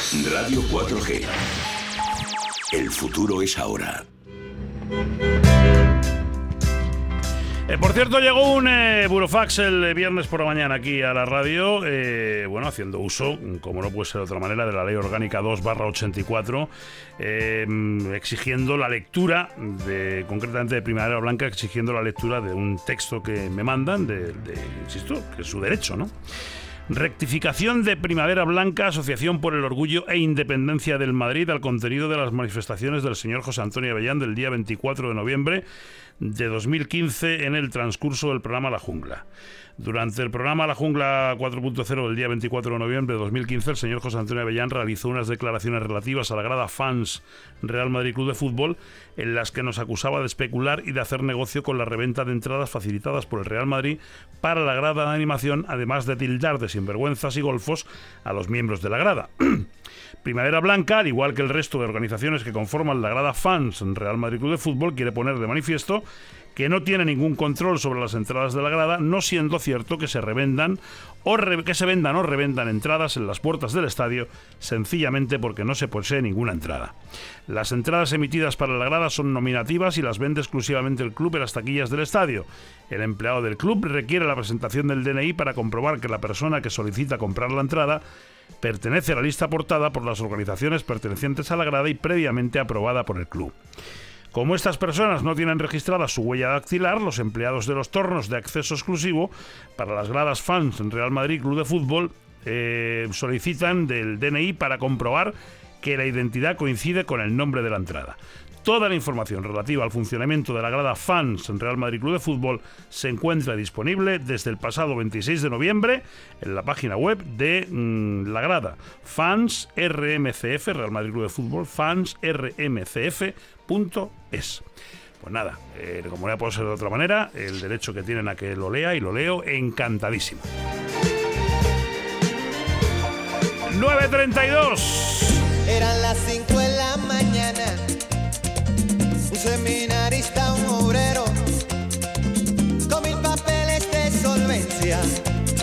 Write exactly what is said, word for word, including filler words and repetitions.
Radio cuatro G. El futuro es ahora. Eh, por cierto, llegó un eh, burofax el viernes por la mañana aquí a la radio, eh, bueno, haciendo uso, como no puede ser de otra manera, de la Ley Orgánica dos barra ochenta y cuatro, eh, exigiendo la lectura, de, concretamente de Primavera Blanca, exigiendo la lectura de un texto que me mandan, de, de insisto, que es su derecho, ¿no? Rectificación de Primavera Blanca, Asociación por el Orgullo e Independencia del Madrid, al contenido de las manifestaciones del señor José Antonio Avellán del día veinticuatro de noviembre de dos mil quince en el transcurso del programa La Jungla. Durante el programa La Jungla cuatro punto cero del día veinticuatro de noviembre de dos mil quince, el señor José Antonio Avellán realizó unas declaraciones relativas a la grada Fans Real Madrid Club de Fútbol, en las que nos acusaba de especular y de hacer negocio con la reventa de entradas facilitadas por el Real Madrid para la grada de animación, además de tildar de sinvergüenzas y golfos a los miembros de la grada. Primavera Blanca, al igual que el resto de organizaciones que conforman la grada Fans Real Madrid Club de Fútbol, quiere poner de manifiesto que no tiene ningún control sobre las entradas de la grada, no siendo cierto que se revendan o re- que se vendan o revendan entradas en las puertas del estadio, sencillamente porque no se posee ninguna entrada. Las entradas emitidas para la grada son nominativas y las vende exclusivamente el club en las taquillas del estadio. El empleado del club requiere la presentación del D N I para comprobar que la persona que solicita comprar la entrada pertenece a la lista aportada por las organizaciones pertenecientes a la grada y previamente aprobada por el club. Como estas personas no tienen registrada su huella dactilar, los empleados de los tornos de acceso exclusivo para las gradas Fans en Real Madrid Club de Fútbol eh, solicitan del D N I para comprobar que la identidad coincide con el nombre de la entrada. Toda la información relativa al funcionamiento de la grada Fans en Real Madrid Club de Fútbol se encuentra disponible desde el pasado veintiséis de noviembre en la página web de mmm, la grada Fans R M C F, Real Madrid Club de Fútbol, fans r m c f punto es. Pues nada, eh, como no puede ser de otra manera, el derecho que tienen a que lo lea, y lo leo encantadísimo. nueve treinta y dos. Eran las cinco de la mañana